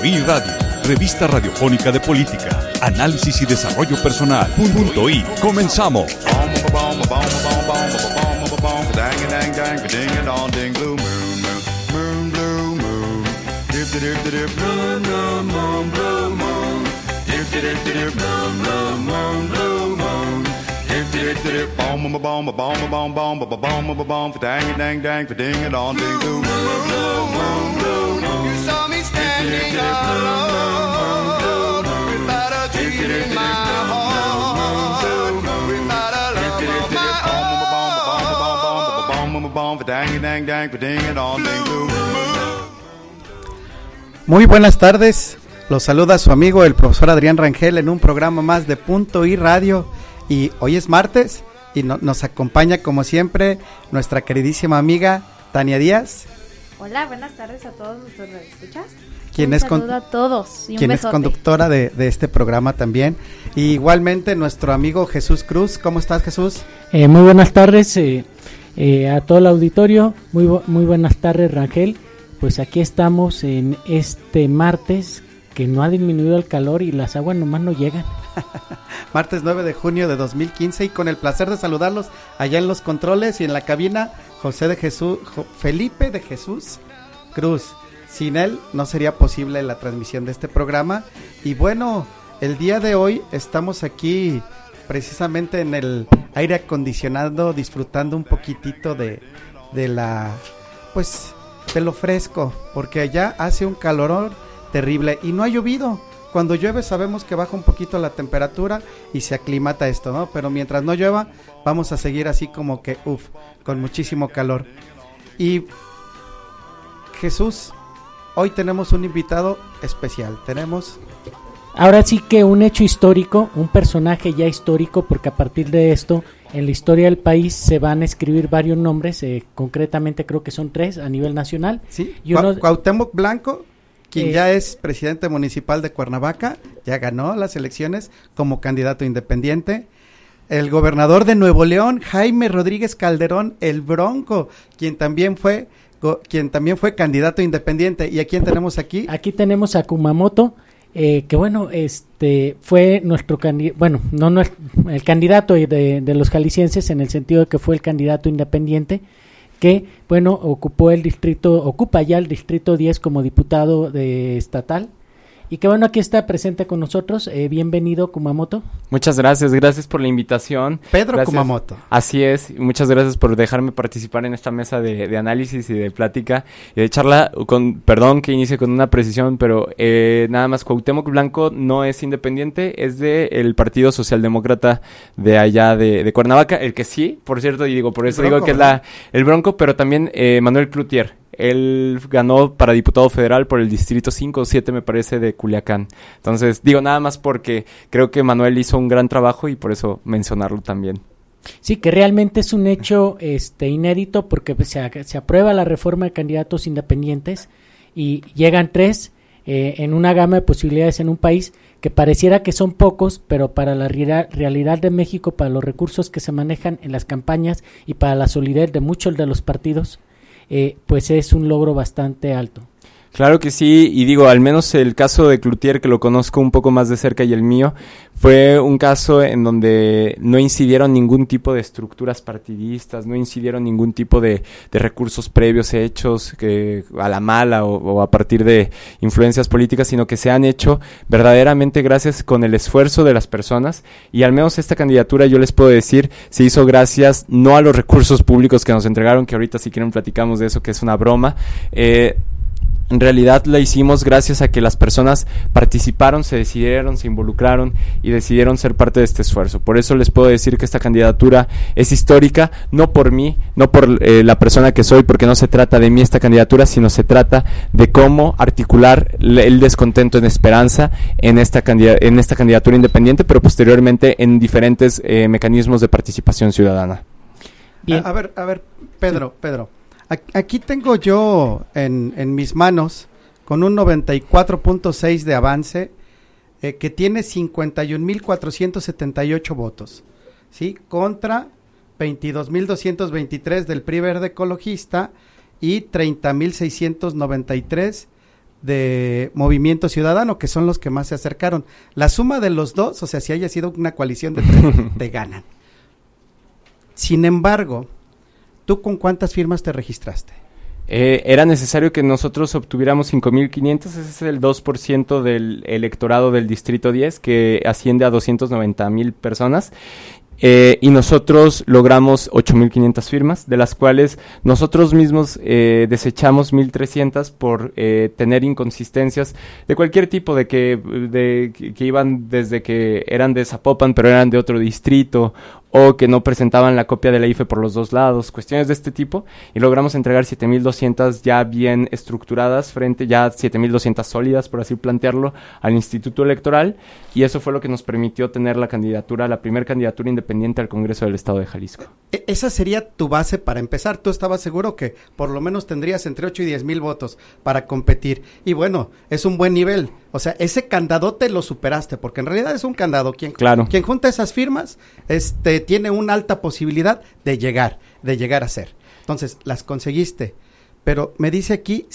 I Radio, revista radiofónica de política, análisis y desarrollo personal. Punto I. Comenzamos. Muy buenas tardes, los saluda su amigo el profesor Adrián Rangel en un programa más de Punto I Radio, y hoy es martes y nos acompaña como siempre nuestra queridísima amiga Tania Díaz. Hola, buenas tardes a todos nuestros escuchas. Un saludo a todos y un besote. Quien es conductora de este programa también. Y igualmente nuestro amigo Jesús Cruz. ¿Cómo estás, Jesús? Muy buenas tardes a todo el auditorio. Muy buenas tardes, Rangel. Pues aquí estamos en este martes que no ha disminuido el calor y las aguas nomás no llegan. Martes 9 de junio de 2015 y con el placer de saludarlos allá en los controles y en la cabina Felipe de Jesús Cruz. Sin él no sería posible la transmisión de este programa. Y bueno, el día de hoy estamos aquí precisamente en el aire acondicionado, disfrutando un poquitito de lo fresco, porque allá hace un calorón terrible y no ha llovido. Cuando llueve sabemos que baja un poquito la temperatura y se aclimata esto, ¿no? Pero mientras no llueva, vamos a seguir así como que, con muchísimo calor. Y Jesús, hoy tenemos un invitado especial. Ahora sí que un hecho histórico, un personaje ya histórico, porque a partir de esto, en la historia del país se van a escribir varios nombres, concretamente creo que son 3 a nivel nacional. Sí, Cuauhtémoc Blanco, quien ya es presidente municipal de Cuernavaca, ya ganó las elecciones como candidato independiente. El gobernador de Nuevo León, Jaime Rodríguez Calderón, el Bronco, quien también fue candidato independiente. ¿Y a quién tenemos aquí? Aquí tenemos a Kumamoto, que bueno, fue nuestro el candidato de los jaliscienses, en el sentido de que fue el candidato independiente, que bueno, ocupa ya el distrito 10 como diputado estatal. Y que bueno, aquí está presente con nosotros. Bienvenido, Kumamoto. Muchas gracias por la invitación. Pedro Kumamoto. Así es, muchas gracias por dejarme participar en esta mesa de análisis y de plática y de charla. Perdón que inicie con una precisión, pero nada más, Cuauhtémoc Blanco no es independiente, es del Partido Socialdemócrata de allá de Cuernavaca, el que sí, por cierto, y por eso digo que es el Bronco, pero también Manuel Cloutier. Él ganó para diputado federal por el distrito 5 o 7, me parece, de Culiacán. Entonces, nada más porque creo que Manuel hizo un gran trabajo y por eso mencionarlo también. Sí, que realmente es un hecho inédito, porque se aprueba la reforma de candidatos independientes y llegan 3 en una gama de posibilidades en un país que pareciera que son pocos, pero para la realidad de México, para los recursos que se manejan en las campañas y para la solidez de muchos de los partidos, pues es un logro bastante alto. Claro que sí, y al menos el caso de Cloutier, que lo conozco un poco más de cerca, y el mío, fue un caso en donde no incidieron ningún tipo de estructuras partidistas, no incidieron ningún tipo de recursos previos hechos a la mala o a partir de influencias políticas, sino que se han hecho verdaderamente gracias con el esfuerzo de las personas, y al menos esta candidatura, yo les puedo decir, se hizo gracias no a los recursos públicos que nos entregaron, que ahorita si quieren platicamos de eso, que es una broma. En realidad la hicimos gracias a que las personas participaron, se decidieron, se involucraron y decidieron ser parte de este esfuerzo. Por eso les puedo decir que esta candidatura es histórica, no por mí, no por la persona que soy, porque no se trata de mí esta candidatura, sino se trata de cómo articular el descontento en esperanza en esta candidatura independiente, pero posteriormente en diferentes mecanismos de participación ciudadana. Bien. A ver, Pedro. Aquí tengo yo en mis manos con un 94.6 de avance, que tiene 51.478 votos, ¿sí? Contra 22.223 del PRI Verde Ecologista y 30.693 de Movimiento Ciudadano, que son los que más se acercaron. La suma de los dos, o sea, si haya sido una coalición de tres, te ganan. Sin embargo, ¿tú con cuántas firmas te registraste? Era necesario que nosotros obtuviéramos 5,500, ese es el 2% del electorado del Distrito 10, que asciende a 290,000 personas. Y nosotros logramos 8,500 firmas, de las cuales nosotros mismos desechamos 1,300 por tener inconsistencias de cualquier tipo, de que iban desde que eran de Zapopan pero eran de otro distrito, o que no presentaban la copia de la IFE por los dos lados, cuestiones de este tipo, y logramos entregar 7,200 ya bien estructuradas, ya 7,200 sólidas, por así plantearlo, al Instituto Electoral, y eso fue lo que nos permitió tener la primera candidatura independiente al Congreso del Estado de Jalisco. Esa sería tu base para empezar. Tú estabas seguro que por lo menos tendrías entre 8 y 10,000 votos para competir, y bueno, es un buen nivel. O sea, ese candadote lo superaste, porque en realidad es un candado. Quien junta esas firmas, tiene una alta posibilidad de llegar a ser. Entonces, las conseguiste. Pero me dice aquí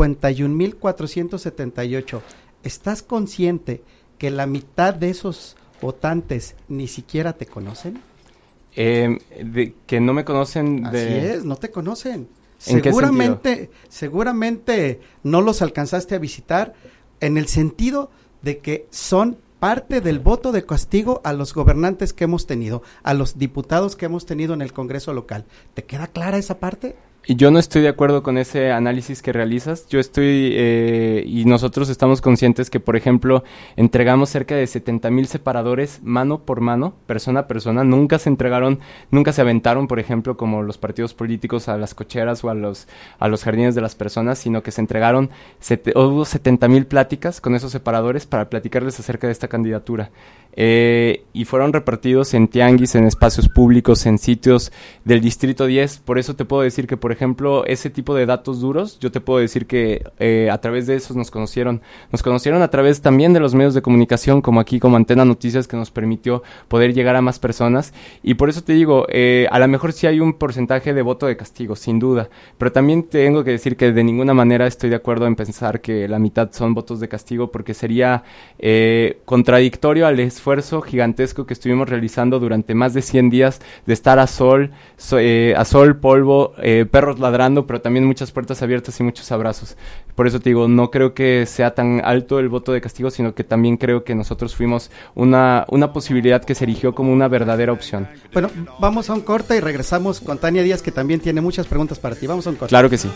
51,478. ¿Estás consciente que la mitad de esos votantes ni siquiera te conocen? Que no me conocen. Así es, no te conocen. ¿En qué sentido? Seguramente no los alcanzaste a visitar, en el sentido de que son parte del voto de castigo a los gobernantes que hemos tenido, a los diputados que hemos tenido en el Congreso local. ¿Te queda clara esa parte? Y yo no estoy de acuerdo con ese análisis que realizas. Yo estoy, y nosotros estamos conscientes que, por ejemplo, entregamos cerca de 70,000 separadores mano por mano, persona a persona. Nunca se aventaron, por ejemplo, como los partidos políticos, a las cocheras o a los jardines de las personas, sino que se entregaron, hubo 70,000 pláticas con esos separadores para platicarles acerca de esta candidatura. Y fueron repartidos en tianguis, en espacios públicos, en sitios del Distrito 10. Por eso te puedo decir que, por ejemplo, ese tipo de datos duros, yo te puedo decir que a través de esos nos conocieron a través también de los medios de comunicación, como aquí, como Antena Noticias, que nos permitió poder llegar a más personas. Y por eso te digo, a lo mejor sí hay un porcentaje de voto de castigo, sin duda, pero también tengo que decir que de ninguna manera estoy de acuerdo en pensar que la mitad son votos de castigo, porque sería contradictorio al esfuerzo gigantesco que estuvimos realizando durante más de 100 días de estar a sol, polvo, perros ladrando, pero también muchas puertas abiertas y muchos abrazos. Por eso te digo, no creo que sea tan alto el voto de castigo, sino que también creo que nosotros fuimos una posibilidad que se erigió como una verdadera opción. Bueno, vamos a un corte y regresamos con Tania Díaz, que también tiene muchas preguntas para ti. Vamos a un corte. Claro que sí.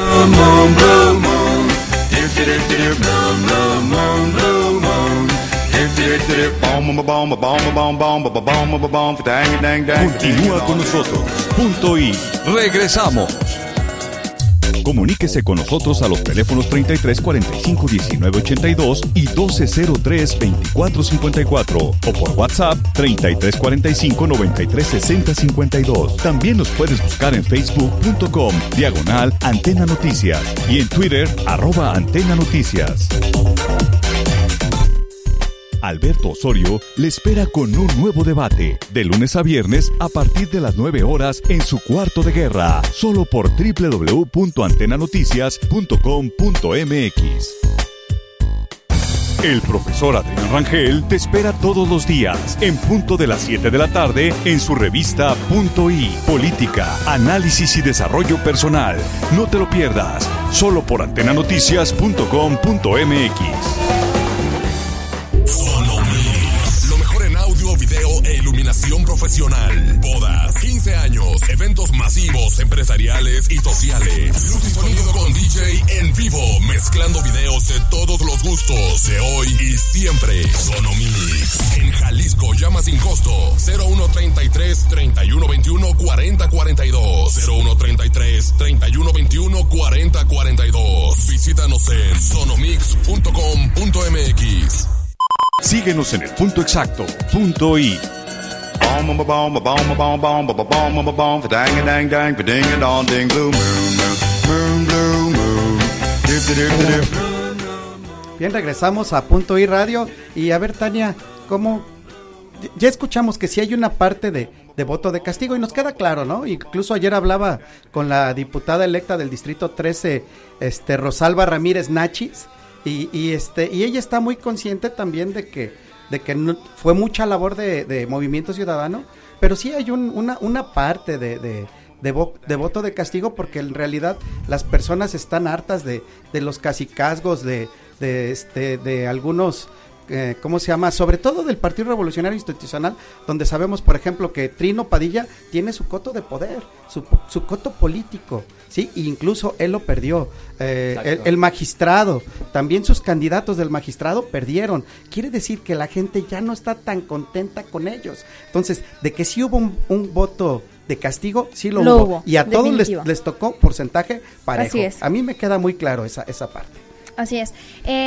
Continúa con nosotros. Punto y regresamos. Comuníquese con nosotros a los teléfonos 33 45 19 82 y 12 03 24 54 o por WhatsApp 33 45 93 60 52. También nos puedes buscar en facebook.com/Antena Noticias y en Twitter @Antena Noticias. Alberto Osorio le espera con un nuevo debate, de lunes a viernes a partir de las 9 horas en su cuarto de guerra, solo por www.antenanoticias.com.mx. El profesor Adrián Rangel te espera todos los días, en punto de las 7 de la tarde, en su revista Punto I, Política, Análisis y Desarrollo Personal. No te lo pierdas, solo por antenanoticias.com.mx. Lo mejor en audio, video e iluminación profesional. Bodas, 15 años, eventos masivos, empresariales y sociales. Luz y sonido con DJ en vivo, mezclando videos de todos los gustos, de hoy y siempre. Sonomix. En Jalisco, llama sin costo. 0133 3121 4042. 0133 3121 4042. Visítanos en sonomix.com.mx. Síguenos en el punto exacto, punto I. Bien, regresamos a Punto I Radio. Y a ver, Tania, ¿cómo? Ya escuchamos que sí hay una parte de voto de castigo y nos queda claro, ¿no? Incluso ayer hablaba con la diputada electa del Distrito 13, Rosalba Ramírez Nachis, Y ella está muy consciente también de que no, fue mucha labor de Movimiento Ciudadano, pero sí hay una parte de voto de castigo, porque en realidad las personas están hartas de los cacicazgos, de algunos, ¿cómo se llama? Sobre todo del Partido Revolucionario Institucional, donde sabemos, por ejemplo, que Trino Padilla tiene su coto de poder, su coto político, ¿sí? E incluso él lo perdió. El magistrado, también sus candidatos del magistrado perdieron. Quiere decir que la gente ya no está tan contenta con ellos. Entonces, de que sí hubo un voto de castigo, sí lo hubo. Y a todos les tocó porcentaje parejo. Así es. A mí me queda muy claro esa parte. Así es.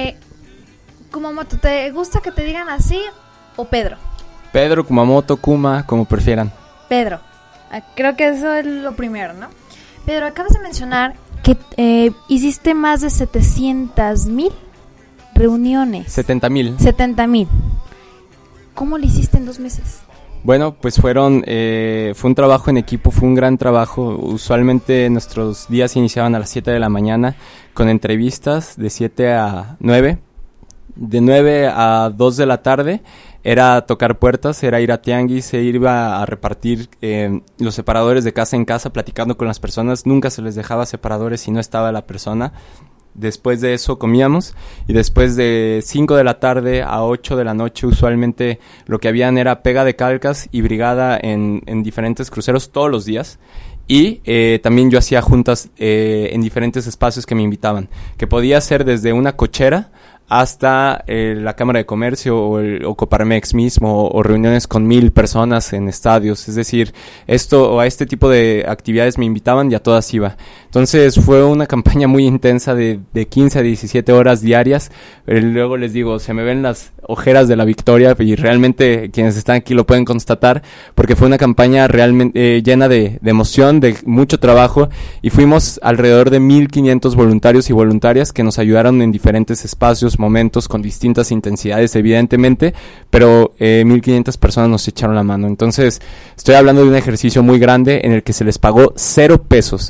Kumamoto, ¿te gusta que te digan así o Pedro? Pedro, Kumamoto, Kuma, como prefieran. Pedro. Creo que eso es lo primero, ¿no? Pedro, acabas de mencionar que hiciste más de 700,000 reuniones. 70,000. 70,000. ¿Cómo lo hiciste en 2 meses? Bueno, pues fue un trabajo en equipo, fue un gran trabajo. Usualmente nuestros días iniciaban a las 7 de la mañana con entrevistas de 7 a 9. De 9 a 2 de la tarde era tocar puertas, era ir a tianguis, se iba a repartir los separadores de casa en casa, platicando con las personas. Nunca se les dejaba separadores si no estaba la persona. Después de eso comíamos, y después de 5 de la tarde a 8 de la noche usualmente lo que habían era pega de calcas y brigada en diferentes cruceros todos los días. Y también yo hacía juntas en diferentes espacios que me invitaban, que podía ser desde una cochera hasta la Cámara de Comercio o Coparmex mismo, o reuniones con 1,000 personas en estadios. Es decir, a este tipo de actividades me invitaban y a todas iba. Entonces fue una campaña muy intensa de 15 a 17 horas diarias. Luego les digo, se me ven las ojeras de la victoria, y realmente quienes están aquí lo pueden constatar, porque fue una campaña realmente llena de emoción, de mucho trabajo, y fuimos alrededor de 1,500 voluntarios y voluntarias que nos ayudaron en diferentes espacios, momentos, con distintas intensidades evidentemente, pero 1,500 personas nos echaron la mano. Entonces estoy hablando de un ejercicio muy grande en el que se les pagó 0 pesos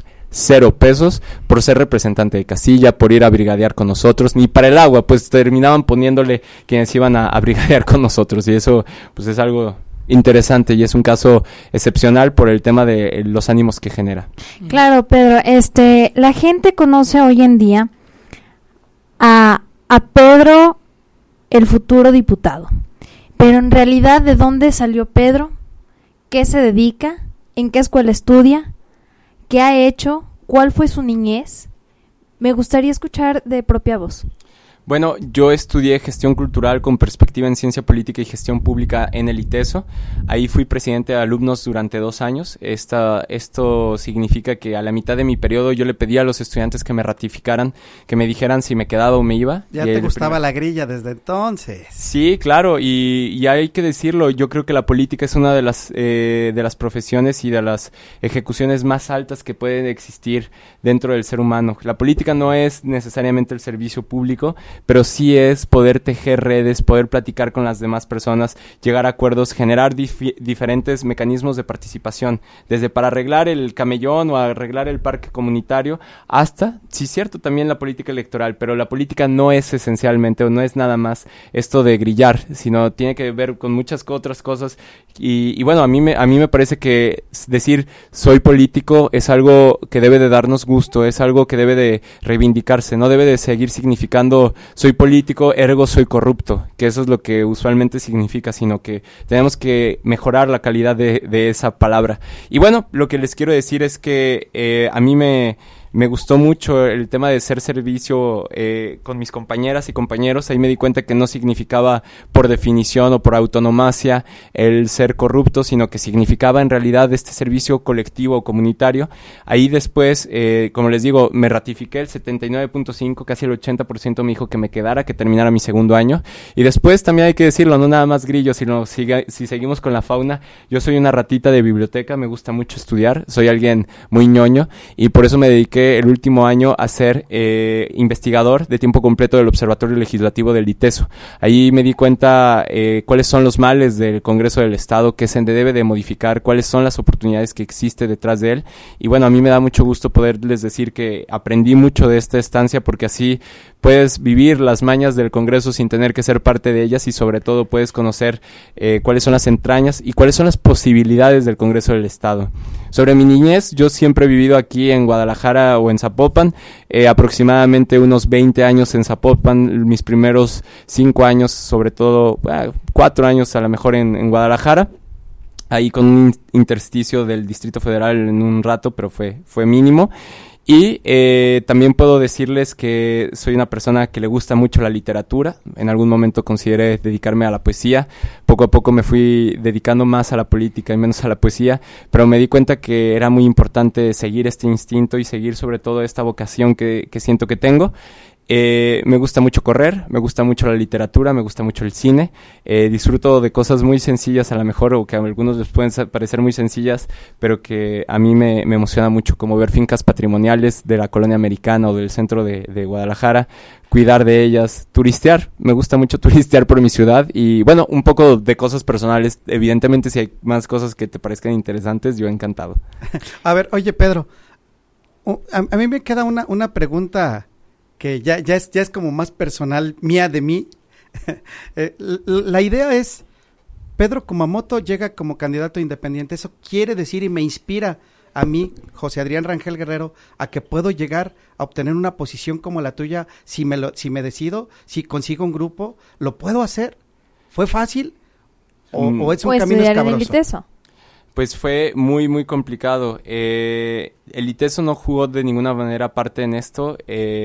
por ser representante de casilla, por ir a brigadear con nosotros, ni para el agua, pues terminaban poniéndole quienes iban a brigadear con nosotros, y eso pues es algo interesante y es un caso excepcional por el tema de los ánimos que genera. Claro, Pedro, la gente conoce hoy en día a Pedro, el futuro diputado, pero en realidad, ¿de dónde salió Pedro? ¿Qué se dedica? ¿En qué escuela estudia? ¿Qué ha hecho? ¿Cuál fue su niñez? Me gustaría escuchar de propia voz. Bueno, yo estudié gestión cultural con perspectiva en ciencia política y gestión pública en el ITESO. Ahí fui presidente de alumnos durante 2 años. Esto significa que a la mitad de mi periodo yo le pedí a los estudiantes que me ratificaran, que me dijeran si me quedaba o me iba. Ya te gustaba la grilla desde entonces. Sí, claro, y hay que decirlo, yo creo que la política es una de las profesiones y de las ejecuciones más altas que pueden existir dentro del ser humano. La política no es necesariamente el servicio público, pero sí es poder tejer redes, poder platicar con las demás personas, llegar a acuerdos, generar diferentes mecanismos de participación, desde para arreglar el camellón o arreglar el parque comunitario, hasta, sí, cierto, también la política electoral, pero la política no es esencialmente, o no es nada más esto de grillar, sino tiene que ver con muchas otras cosas, y bueno, a mí me parece que decir soy político es algo que debe de darnos gusto, es algo que debe de reivindicarse, no debe de seguir significando soy político, ergo soy corrupto, que eso es lo que usualmente significa, sino que tenemos que mejorar la calidad de esa palabra. Y bueno, lo que les quiero decir es que a mí me gustó mucho el tema de ser servicio con mis compañeras y compañeros. Ahí me di cuenta que no significaba por definición o por autonomacia el ser corrupto, sino que significaba en realidad este servicio colectivo o comunitario. Ahí después, como les digo, me ratifiqué el 79.5, casi el 80% me dijo que me quedara, que terminara mi segundo año. Y después también hay que decirlo, no nada más grillos, sino si seguimos con la fauna, yo soy una ratita de biblioteca, me gusta mucho estudiar, soy alguien muy ñoño y por eso me dediqué el último año a ser investigador de tiempo completo del Observatorio Legislativo del ITESO. Ahí me di cuenta cuáles son los males del Congreso del Estado, qué se debe de modificar, cuáles son las oportunidades que existe detrás de él. Y bueno, a mí me da mucho gusto poderles decir que aprendí mucho de esta estancia, porque así puedes vivir las mañas del Congreso sin tener que ser parte de ellas y sobre todo puedes conocer cuáles son las entrañas y cuáles son las posibilidades del Congreso del Estado. Sobre mi niñez, yo siempre he vivido aquí en Guadalajara o en Zapopan, aproximadamente unos 20 años en Zapopan, mis primeros 5 años, sobre todo 4 años a lo mejor en Guadalajara, ahí con un intersticio del Distrito Federal en un rato, pero fue mínimo. Y también puedo decirles que soy una persona que le gusta mucho la literatura. En algún momento consideré dedicarme a la poesía. Poco a poco me fui dedicando más a la política y menos a la poesía, pero me di cuenta que era muy importante seguir este instinto y seguir sobre todo esta vocación que siento que tengo. Me gusta mucho correr, me gusta mucho la literatura, me gusta mucho el cine, disfruto de cosas muy sencillas a lo mejor, o que a algunos les pueden parecer muy sencillas, pero que a mí me emociona mucho, como ver fincas patrimoniales de la colonia americana o del centro de Guadalajara, cuidar de ellas, turistear, me gusta mucho turistear por mi ciudad y bueno, un poco de cosas personales, evidentemente si hay más cosas que te parezcan interesantes, yo encantado. A ver, oye Pedro, a mí me queda una pregunta que ya es como más personal mía de mí. La idea es, Pedro Kumamoto llega como candidato independiente, eso quiere decir y me inspira a mí, José Adrián Rangel Guerrero, a que puedo llegar a obtener una posición como la tuya, si me decido, si consigo un grupo, ¿lo puedo hacer? ¿Fue fácil? ¿O es un camino escabroso? Pues fue muy, muy complicado. El ITESO no jugó de ninguna manera parte en esto.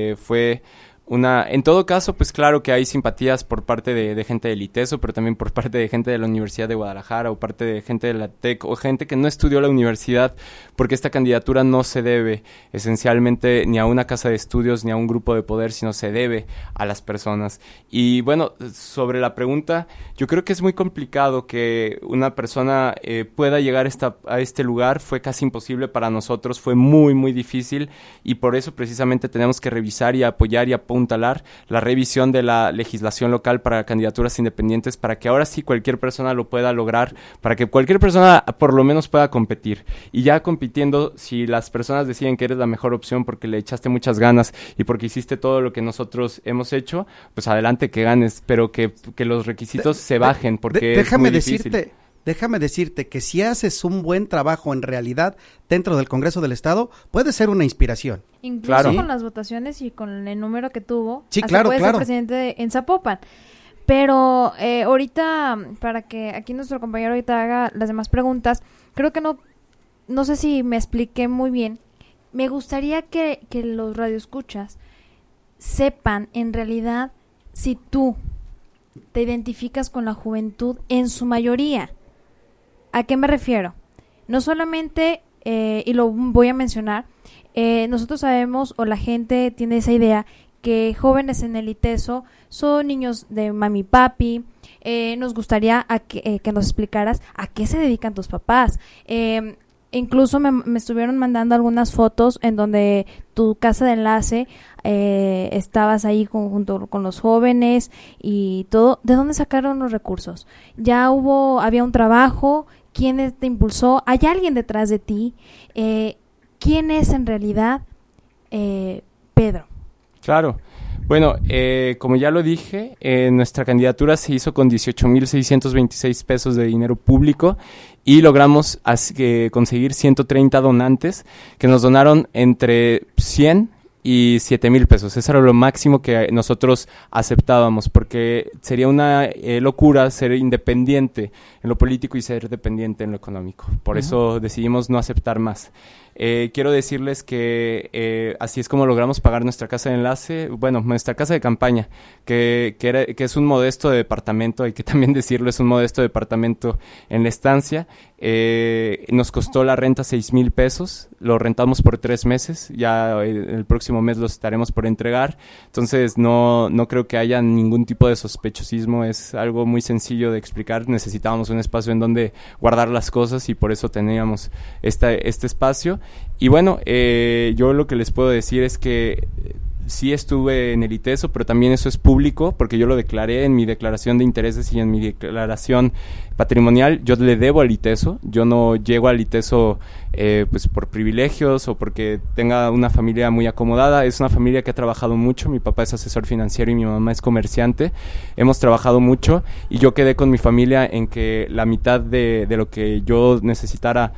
En todo caso, pues claro que hay simpatías por parte de gente del ITESO, pero también por parte de gente de la Universidad de Guadalajara o parte de gente de la TEC o gente que no estudió la universidad, porque esta candidatura no se debe esencialmente ni a una casa de estudios ni a un grupo de poder, sino se debe a las personas. Y bueno, sobre la pregunta, yo creo que es muy complicado que una persona pueda llegar a este lugar. Fue casi imposible para nosotros, fue muy, muy difícil y por eso precisamente tenemos que revisar y apoyar y apuntalar la revisión de la legislación local para candidaturas independientes, para que ahora sí cualquier persona lo pueda lograr, para que cualquier persona por lo menos pueda competir. Y ya compitiendo, si las personas deciden que eres la mejor opción porque le echaste muchas ganas y porque hiciste todo lo que nosotros hemos hecho, pues adelante que ganes, pero que los requisitos se bajen, porque es muy difícil. Déjame decirte que si haces un buen trabajo en realidad dentro del Congreso del Estado, puede ser una inspiración. Incluso claro, con las votaciones y con el número que tuvo, sí, hasta claro, puede ser presidente en Zapopan. Pero ahorita, para que aquí nuestro compañero ahorita haga las demás preguntas, creo que no sé si me expliqué muy bien. Me gustaría que los radioescuchas sepan en realidad si tú te identificas con la juventud en su mayoría. ¿A qué me refiero? No solamente, y lo voy a mencionar, nosotros sabemos, o la gente tiene esa idea, que jóvenes en el ITESO son niños de mami y papi. Nos gustaría que nos explicaras a qué se dedican tus papás. Incluso me estuvieron mandando algunas fotos en donde tu casa de enlace estabas ahí junto con los jóvenes y todo. ¿De dónde sacaron los recursos? Había un trabajo. ¿Quién te impulsó? ¿Hay alguien detrás de ti? ¿Quién es en realidad Pedro? Claro. Bueno, como ya lo dije, nuestra candidatura se hizo con 18,626 pesos de dinero público y logramos conseguir 130 donantes que nos donaron entre 100 y 7,000 pesos. Eso era lo máximo que nosotros aceptábamos, porque sería una locura ser independiente en lo político y ser dependiente en lo económico. Por eso decidimos no aceptar más. Quiero decirles que así es como logramos pagar nuestra casa de enlace, bueno, nuestra casa de campaña, que es un modesto departamento, hay que también decirlo, es un modesto departamento en la estancia. Nos costó la renta 6,000 pesos, lo rentamos por 3 meses, ya el próximo mes los estaremos por entregar, entonces no creo que haya ningún tipo de sospechosismo, es algo muy sencillo de explicar. Necesitábamos un espacio en donde guardar las cosas y por eso teníamos este espacio. Y bueno, yo lo que les puedo decir es que sí estuve en el ITESO, pero también eso es público, porque yo lo declaré en mi declaración de intereses y en mi declaración patrimonial. Yo le debo al ITESO, yo no llego al ITESO pues por privilegios o porque tenga una familia muy acomodada. Es una familia que ha trabajado mucho, mi papá es asesor financiero y mi mamá es comerciante, hemos trabajado mucho y yo quedé con mi familia en que la mitad de lo que yo necesitara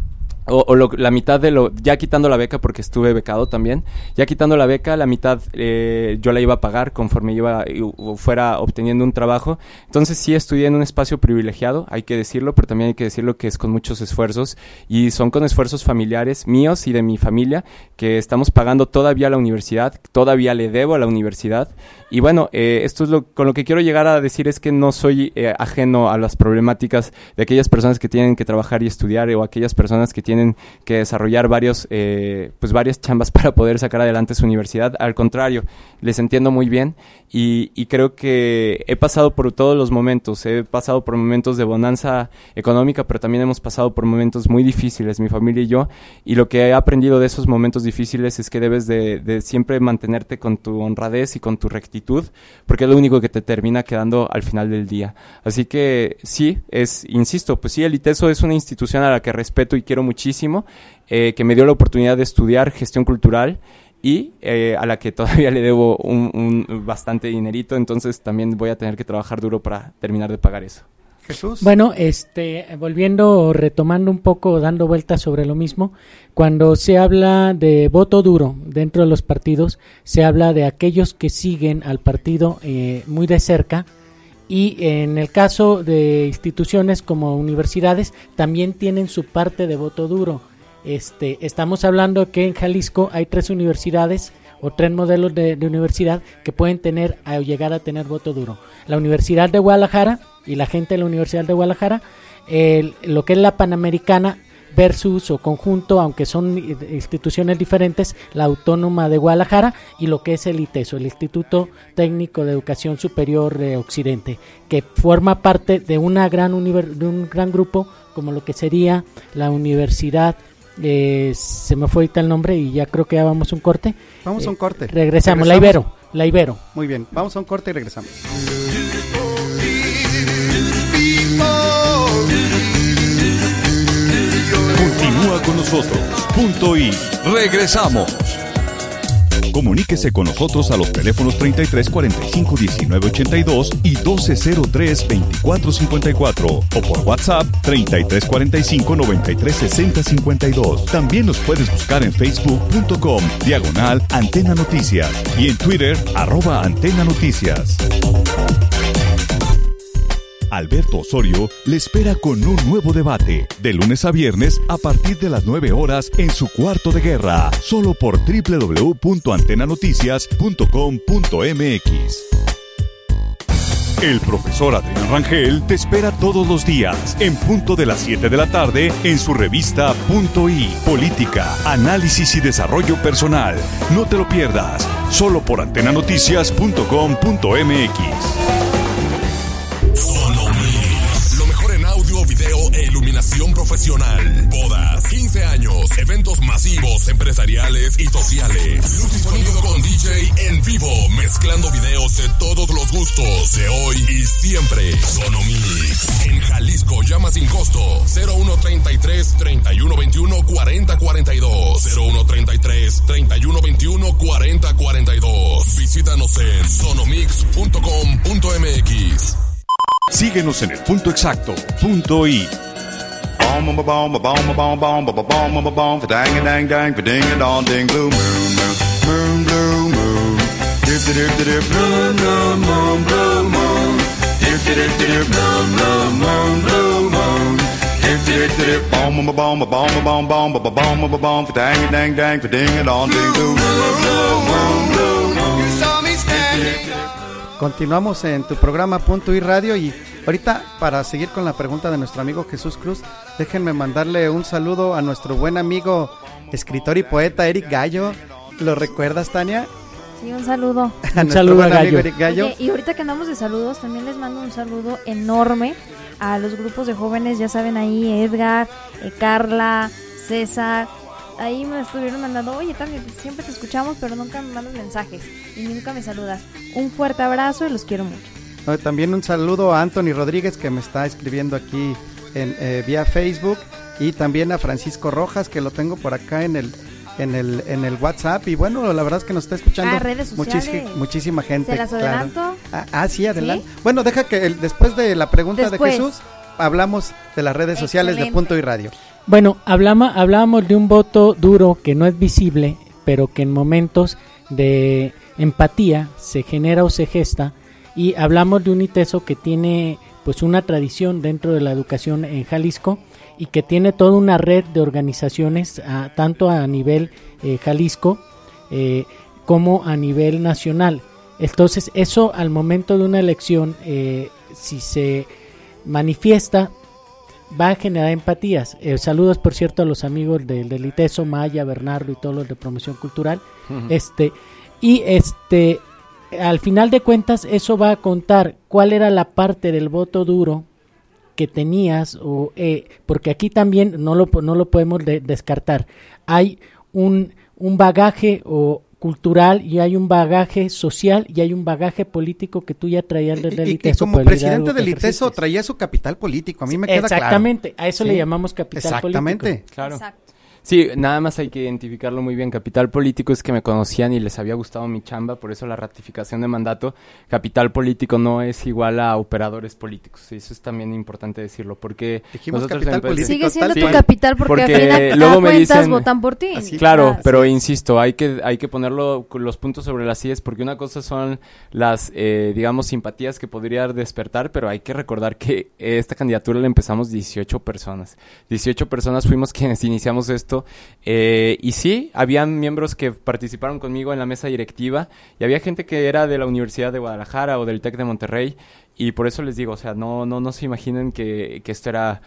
la mitad de lo, ya quitando la beca porque estuve becado también, ya quitando la beca, la mitad yo la iba a pagar conforme fuera obteniendo un trabajo. Entonces sí estudié en un espacio privilegiado, hay que decirlo, pero también hay que decirlo que es con muchos esfuerzos y son con esfuerzos familiares míos y de mi familia que estamos pagando todavía la universidad, todavía le debo a la universidad. Y bueno, esto es con lo que quiero llegar a decir es que no soy ajeno a las problemáticas de aquellas personas que tienen que trabajar y estudiar o aquellas personas que tienen que desarrollar varias chambas para poder sacar adelante su universidad. Al contrario, les entiendo muy bien y creo que he pasado por todos los momentos. He pasado por momentos de bonanza económica, pero también hemos pasado por momentos muy difíciles, mi familia y yo, y lo que he aprendido de esos momentos difíciles es que debes de siempre mantenerte con tu honradez y con tu rectitud, porque es lo único que te termina quedando al final del día. Así que sí, insisto, pues sí, el ITESO es una institución a la que respeto y quiero muchísimo, que me dio la oportunidad de estudiar gestión cultural y a la que todavía le debo un bastante dinerito, entonces también voy a tener que trabajar duro para terminar de pagar eso. Jesús. Bueno, volviendo, retomando un poco, dando vueltas sobre lo mismo, cuando se habla de voto duro dentro de los partidos, se habla de aquellos que siguen al partido muy de cerca, y en el caso de instituciones como universidades también tienen su parte de voto duro. Estamos hablando que en Jalisco hay 3 universidades o 3 modelos de universidad que pueden llegar a tener voto duro. La Universidad de Guadalajara y la gente de la Universidad de Guadalajara, lo que es la Panamericana versus o conjunto, aunque son instituciones diferentes, la Autónoma de Guadalajara y lo que es el ITESO, el Instituto Técnico de Educación Superior de Occidente, que forma parte de de un gran grupo como lo que sería la Universidad. Se me fue ahorita el nombre y ya creo que ya vamos a un corte. Vamos a un corte. Regresamos. La Ibero. Muy bien, vamos a un corte y regresamos. Continúa con nosotros. Punto y regresamos. Comuníquese con nosotros a los teléfonos 33 45 19 82 y 1203 24 54 o por WhatsApp 33 45 93 60 52. También nos puedes buscar en facebook.com/Antena Noticias y en Twitter @Antena Noticias. Alberto Osorio le espera con un nuevo debate, de lunes a viernes a partir de las 9 horas en su cuarto de guerra, solo por www.antenanoticias.com.mx. El profesor Adrián Rangel te espera todos los días, en punto de las 7 de la tarde, en su revista Punto I, Política, Análisis y Desarrollo Personal. No te lo pierdas, solo por antenanoticias.com.mx. Lo mejor en audio, video e iluminación profesional. Bodas, 15 años, eventos masivos, empresariales y sociales. Luz y sonido con DJ en vivo, mezclando videos de todos los gustos, de hoy y siempre. Sonomix. En Jalisco, llama sin costo. 0133 3121 4042. 0133 3121 4042. Visítanos en sonomix.com.mx. Síguenos en el punto exacto, punto I. Continuamos en tu programa Punto y Radio y ahorita para seguir con la pregunta de nuestro amigo Jesús Cruz, déjenme mandarle un saludo a nuestro buen amigo, escritor y poeta Eric Gallo. ¿Lo recuerdas, Tania? Sí, un saludo. Un saludo a Gallo. Eric Gallo. Oye, y ahorita que andamos de saludos, también les mando un saludo enorme a los grupos de jóvenes, ya saben ahí, Edgar, Carla, César, ahí me estuvieron mandando, oye, Tania, siempre te escuchamos, pero nunca me mandas mensajes y nunca me saludas. Un fuerte abrazo y los quiero mucho. También un saludo a Anthony Rodríguez, que me está escribiendo aquí vía Facebook, y también a Francisco Rojas, que lo tengo por acá en el WhatsApp. Y bueno, la verdad es que nos está escuchando redes sociales. muchísima gente. ¿Se las adelanto? Claro. Sí, adelante. ¿Sí? Bueno, deja que después de la pregunta de Jesús, hablamos de las redes sociales de Punto y Radio. Bueno, hablábamos de un voto duro que no es visible, pero que en momentos de empatía se genera o se gesta, y hablamos de un ITESO que tiene pues una tradición dentro de la educación en Jalisco y que tiene toda una red de organizaciones tanto a nivel Jalisco como a nivel nacional. Entonces eso al momento de una elección, si se manifiesta, va a generar empatías. Saludos, por cierto, a los amigos del ITESO, Maya, Bernardo y todos los de promoción cultural. Al final de cuentas eso va a contar cuál era la parte del voto duro que tenías, porque aquí también no lo podemos descartar. Hay un bagaje cultural, y hay un bagaje social, y hay un bagaje político que tú ya traías desde el ITESO. Y como presidente del ITESO traía su capital político, a mí me queda claro. Exactamente, a eso le llamamos capital político. Exactamente. Claro. Exacto. Sí, nada más hay que identificarlo muy bien. Capital político es que me conocían y les había gustado mi chamba, por eso la ratificación de mandato. Capital político no es igual a operadores políticos. Eso es también importante decirlo, porque dijimos nosotros capital político. Sigue siendo sí, tu capital porque al final luego me cuentas dicen, votan por ti. Claro, pero insisto, hay que ponerlo los puntos sobre las IES, porque una cosa son las, digamos, simpatías que podría despertar, pero hay que recordar que esta candidatura la empezamos 18 personas. 18 personas fuimos quienes iniciamos esto. Y sí, habían miembros que participaron conmigo en la mesa directiva, y había gente que era de la Universidad de Guadalajara o del TEC de Monterrey, y por eso les digo, o sea, no se imaginen que esto era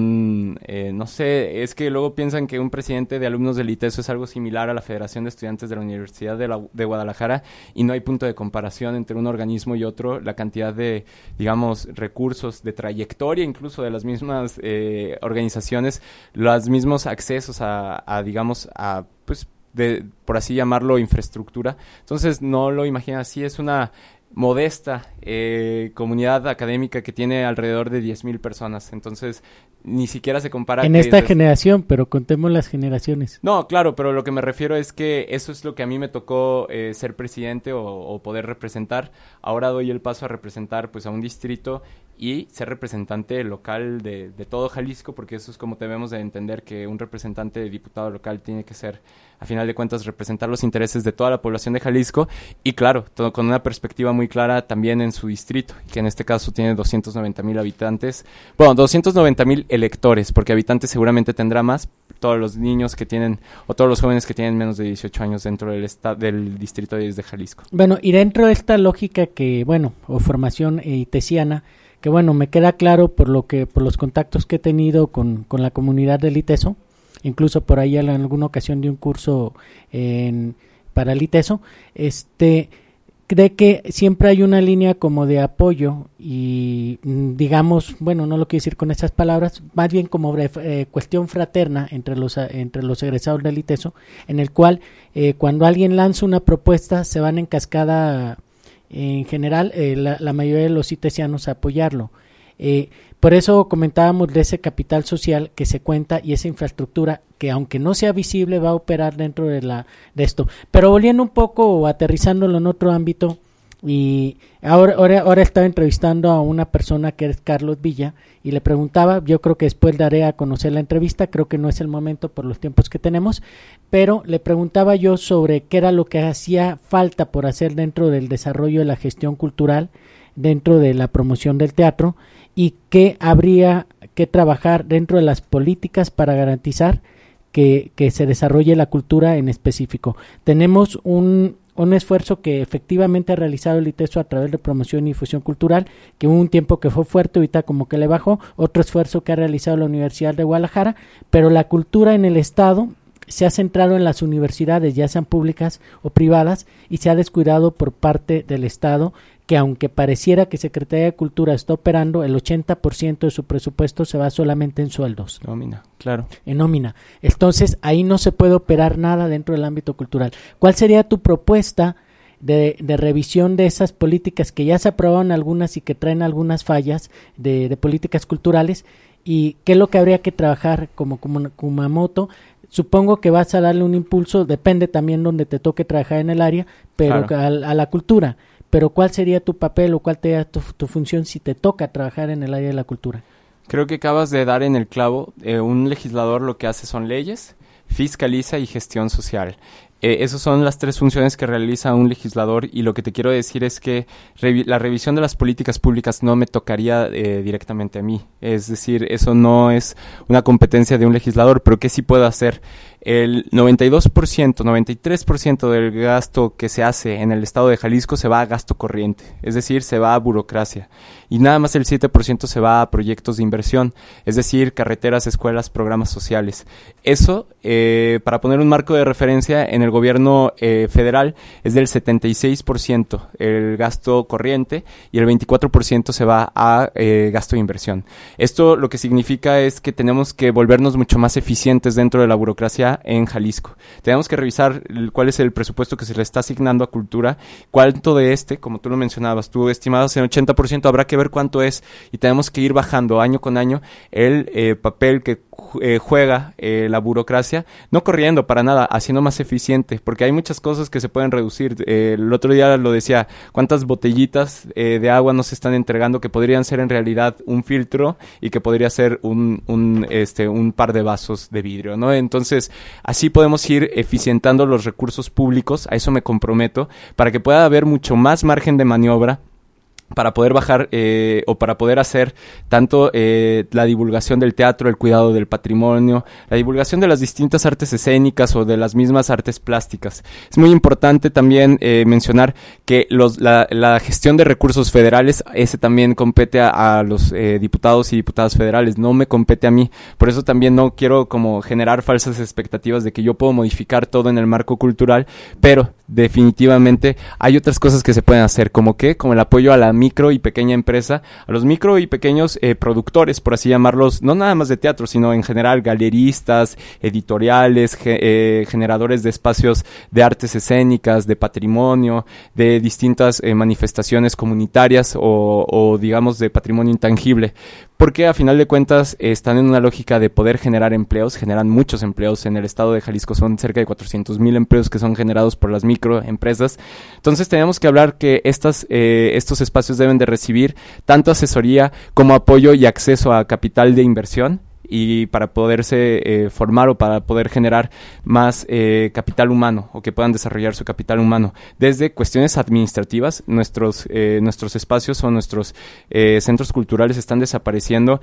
no sé, es que luego piensan que un presidente de alumnos del ITESO es algo similar a la Federación de Estudiantes de la Universidad de Guadalajara, y no hay punto de comparación entre un organismo y otro. La cantidad de, digamos, recursos, de trayectoria incluso de las mismas organizaciones, los mismos accesos digamos, pues, por así llamarlo, infraestructura. Entonces, no lo imagino así, es una modesta comunidad académica que tiene alrededor de 10,000 personas, entonces ni siquiera se compara en esta generación, pero contemos las generaciones. No, claro, pero lo que me refiero es que eso es lo que a mí me tocó ser presidente o poder representar. Ahora doy el paso a representar pues a un distrito y ser representante local de todo Jalisco, porque eso es como debemos de entender que un representante de diputado local tiene que ser, a final de cuentas, representar los intereses de toda la población de Jalisco, y claro, todo con una perspectiva muy clara también en su distrito, que en este caso tiene 290,000 habitantes, bueno, 290,000 electores, porque habitantes seguramente tendrá más, todos los niños que tienen, o todos los jóvenes que tienen menos de 18 años dentro del distrito de Jalisco. Bueno, y dentro de esta lógica que, bueno, o formación itesiana, que bueno, me queda claro por los contactos que he tenido con la comunidad del ITESO, incluso por ahí en alguna ocasión de un curso para el ITESO, cree que siempre hay una línea como de apoyo y digamos, bueno, no lo quiero decir con esas palabras, más bien como cuestión fraterna entre los egresados del ITESO, en el cual cuando alguien lanza una propuesta se van en cascada en general la mayoría de los itesianos a apoyarlo. Por eso comentábamos de ese capital social que se cuenta y esa infraestructura que aunque no sea visible va a operar dentro de esto. Pero volviendo un poco, aterrizándolo en otro ámbito, y ahora estaba entrevistando a una persona que es Carlos Villa y le preguntaba, yo creo que después daré a conocer la entrevista, creo que no es el momento por los tiempos que tenemos, pero le preguntaba yo sobre qué era lo que hacía falta por hacer dentro del desarrollo de la gestión cultural, dentro de la promoción del teatro, y qué habría que trabajar dentro de las políticas para garantizar que se desarrolle la cultura en específico. Tenemos un esfuerzo que efectivamente ha realizado el ITESO a través de promoción y difusión cultural, que hubo un tiempo que fue fuerte, ahorita como que le bajó, otro esfuerzo que ha realizado la Universidad de Guadalajara, pero la cultura en el estado se ha centrado en las universidades, ya sean públicas o privadas, y se ha descuidado por parte del estado, que aunque pareciera que Secretaría de Cultura está operando, el 80% de su presupuesto se va solamente en sueldos. Nómina, claro. En nómina. Entonces, ahí no se puede operar nada dentro del ámbito cultural. ¿Cuál sería tu propuesta de revisión de esas políticas que ya se aprobaron algunas y que traen algunas fallas de políticas culturales? ¿Y qué es lo que habría que trabajar como Kumamoto? Supongo que vas a darle un impulso, depende también donde te toque trabajar en el área, pero claro, a la cultura. Pero ¿cuál sería tu papel o cuál sería tu función si te toca trabajar en el área de la cultura? Creo que acabas de dar en el clavo. Un legislador lo que hace son leyes, fiscaliza y gestión social. Esas son las tres funciones que realiza un legislador, y lo que te quiero decir es que la revisión de las políticas públicas no me tocaría directamente a mí. Es decir, eso no es una competencia de un legislador, pero ¿qué sí puedo hacer? El 92%, 93% del gasto que se hace en el estado de Jalisco se va a gasto corriente, es decir, se va a burocracia, y nada más el 7% se va a proyectos de inversión, es decir, carreteras, escuelas, programas sociales. Eso, para poner un marco de referencia, en el gobierno federal es del 76% el gasto corriente y el 24% se va a gasto de inversión. Esto lo que significa es que tenemos que volvernos mucho más eficientes dentro de la burocracia en Jalisco. Tenemos que revisar cuál es el presupuesto que se le está asignando a cultura, cuánto de como tú lo mencionabas, tú estimabas en 80%, habrá que ver cuánto es, y tenemos que ir bajando año con año el papel que juega la burocracia, no corriendo para nada, haciendo más eficiente, porque hay muchas cosas que se pueden reducir. El otro día lo decía, cuántas botellitas de agua nos están entregando que podrían ser en realidad un filtro y que podría ser un par de vasos de vidrio, ¿no? Entonces, así podemos ir eficientando los recursos públicos, a eso me comprometo, para que pueda haber mucho más margen de maniobra para poder bajar o para poder hacer tanto la divulgación del teatro, el cuidado del patrimonio, la divulgación de las distintas artes escénicas o de las mismas artes plásticas. Es muy importante también mencionar que la gestión de recursos federales, ese también compete a los diputados y diputadas federales, no me compete a mí. Por eso también no quiero como generar falsas expectativas de que yo puedo modificar todo en el marco cultural, pero definitivamente hay otras cosas que se pueden hacer, como el apoyo a la micro y pequeña empresa, a los micro y pequeños productores, por así llamarlos, no nada más de teatro, sino en general galeristas, editoriales, generadores de espacios de artes escénicas, de patrimonio, de distintas manifestaciones comunitarias o digamos de patrimonio intangible, porque a final de cuentas están en una lógica de poder generar empleos, generan muchos empleos en el estado de Jalisco, son cerca de 400,000 empleos que son generados por las microempresas. Entonces tenemos que hablar que estos espacios deben de recibir tanto asesoría como apoyo y acceso a capital de inversión, y para poderse formar o para poder generar más capital humano, o que puedan desarrollar su capital humano. Desde cuestiones administrativas, nuestros espacios o nuestros centros culturales están desapareciendo,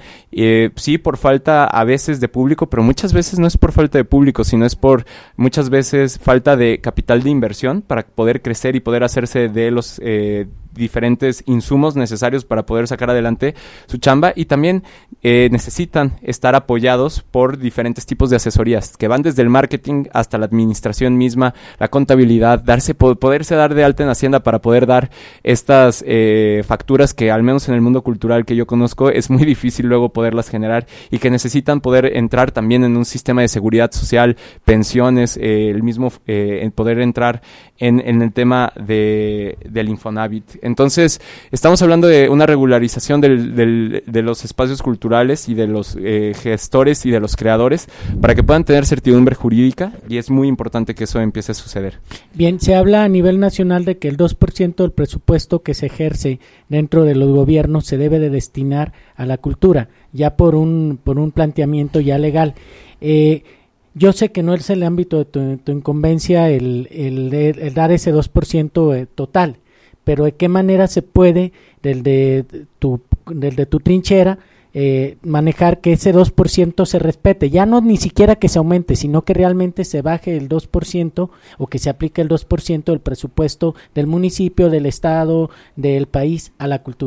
sí por falta a veces de público, pero muchas veces no es por falta de público, sino es por muchas veces falta de capital de inversión para poder crecer y poder hacerse de los diferentes insumos necesarios para poder sacar adelante su chamba, y también necesitan estar apoyados por diferentes tipos de asesorías que van desde el marketing hasta la administración misma, la contabilidad, poderse dar de alta en Hacienda para poder dar estas facturas que al menos en el mundo cultural que yo conozco es muy difícil luego poderlas generar, y que necesitan poder entrar también en un sistema de seguridad social, pensiones, el mismo poder entrar en el tema del Infonavit. Entonces, estamos hablando de una regularización de los espacios culturales y de los gestores y de los creadores para que puedan tener certidumbre jurídica, y es muy importante que eso empiece a suceder. Bien, se habla a nivel nacional de que el 2% del presupuesto que se ejerce dentro de los gobiernos se debe de destinar a la cultura, ya por un planteamiento ya legal. Yo sé que no es el ámbito de tu incumbencia el dar ese 2% total, pero ¿de qué manera se puede, del de tu trinchera, manejar que ese 2% se respete? Ya no ni siquiera que se aumente, sino que realmente se baje el 2% o que se aplique el 2% del presupuesto del municipio, del estado, del país a la cultura.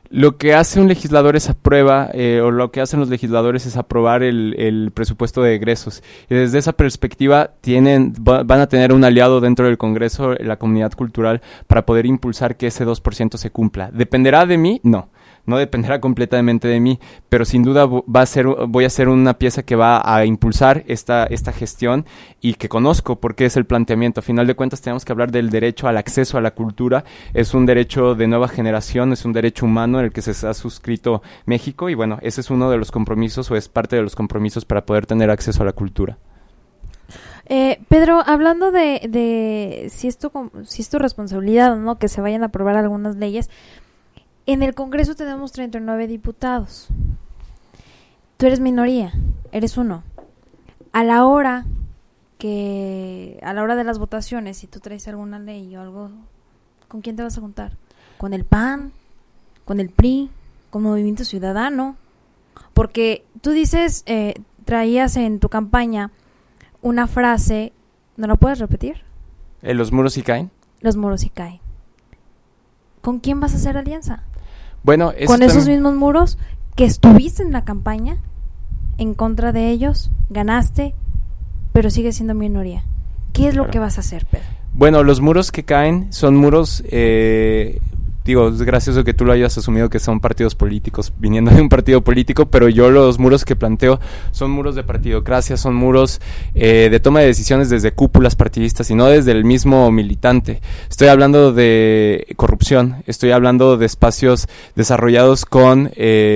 Lo que hace un legislador es o lo que hacen los legisladores es aprobar el presupuesto de egresos. Y desde esa perspectiva van a tener un aliado dentro del Congreso, la comunidad cultural, para poder impulsar que ese 2% se cumpla. ¿Dependerá de mí? No dependerá completamente de mí, pero sin duda voy a ser una pieza que va a impulsar esta gestión y que conozco porque es el planteamiento. A final de cuentas tenemos que hablar del derecho al acceso a la cultura. Es un derecho de nueva generación, es un derecho humano en el que se ha suscrito México y bueno, ese es uno de los compromisos o es parte de los compromisos para poder tener acceso a la cultura. Pedro, hablando de si es tu responsabilidad o no que se vayan a aprobar algunas leyes, en el Congreso tenemos 39 diputados. Tú eres minoría, eres uno. A la hora de las votaciones, si tú traes alguna ley o algo, ¿con quién te vas a juntar? ¿Con el PAN? ¿Con el PRI? ¿Con Movimiento Ciudadano? Porque tú dices, traías en tu campaña una frase, ¿no la puedes repetir? ¿Los muros sí caen? Los muros sí caen. ¿Con quién vas a hacer alianza? Bueno, con esos mismos muros que estuviste en la campaña, en contra de ellos, ganaste, pero sigues siendo minoría. ¿Qué es lo que vas a hacer, Pedro? Bueno, los muros que caen son muros, es gracioso que tú lo hayas asumido que son partidos políticos, viniendo de un partido político, pero yo los muros que planteo son muros de partidocracia, son muros de toma de decisiones desde cúpulas partidistas y no desde el mismo militante. Estoy hablando de corrupción, estoy hablando de espacios desarrollados con,